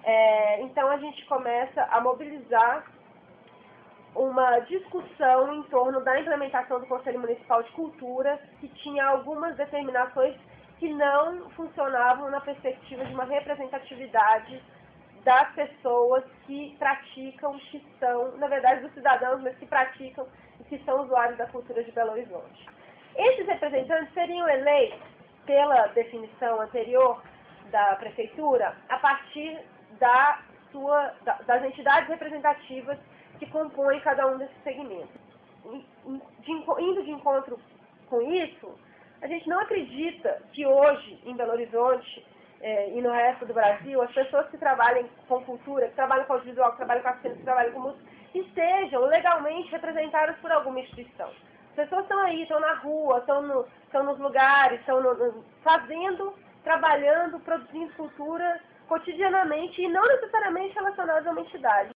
Então a gente começa a mobilizar uma discussão em torno da implementação do Conselho Municipal de Cultura, que tinha algumas determinações que não funcionavam na perspectiva de uma representatividade das pessoas que praticam, que são, na verdade, dos cidadãos, mas que praticam e que são usuários da cultura de Belo Horizonte. Esses representantes seriam eleitos, pela definição anterior da Prefeitura, a partir das entidades representativas que compõem cada um desses segmentos. Indo de encontro com isso, a gente não acredita que hoje, em Belo Horizonte e no resto do Brasil, as pessoas que trabalham com cultura, que trabalham com audiovisual, que trabalham com artes, que trabalham com música, estejam legalmente representadas por alguma instituição. As pessoas estão aí, estão na rua, estão nos lugares, estão fazendo, trabalhando, produzindo cultura cotidianamente e não necessariamente relacionadas a uma entidade.